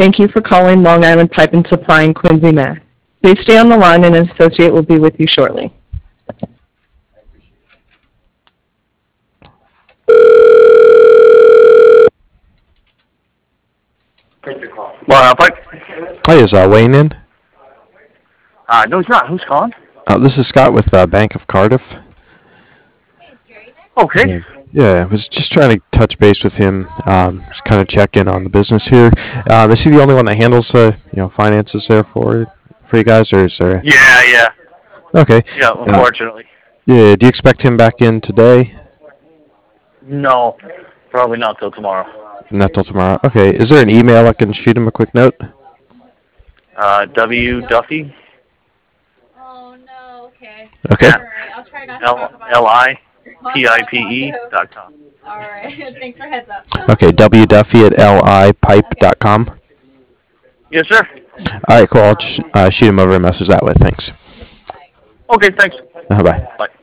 Thank you for calling Long Island Pipe and Supply in Quincy, Mass. Please stay on the line and an associate will be with you shortly. Well, Hi, is Wayne in? no, he's not. Who's calling? This is Scott with Bank of Cardiff. Okay. Yeah, I was just trying to touch base with him, just kind of check in on the business here. Is he the only one that handles, finances there for you guys, or is there? Yeah. Okay. Yeah, unfortunately. Yeah, do you expect him back in today? No, probably not till tomorrow. Not till tomorrow. Okay. Is there an email I can shoot him a quick note? W. Duffy. Oh, no, okay. Okay. All right, I'll try not to talk about LIPIPE.com. All right, thanks for heads up. Okay, wduffy@lipipe.com. Yes, sir. All right, cool. I'll shoot him over a message that way. Thanks. Okay, thanks. Bye. Bye.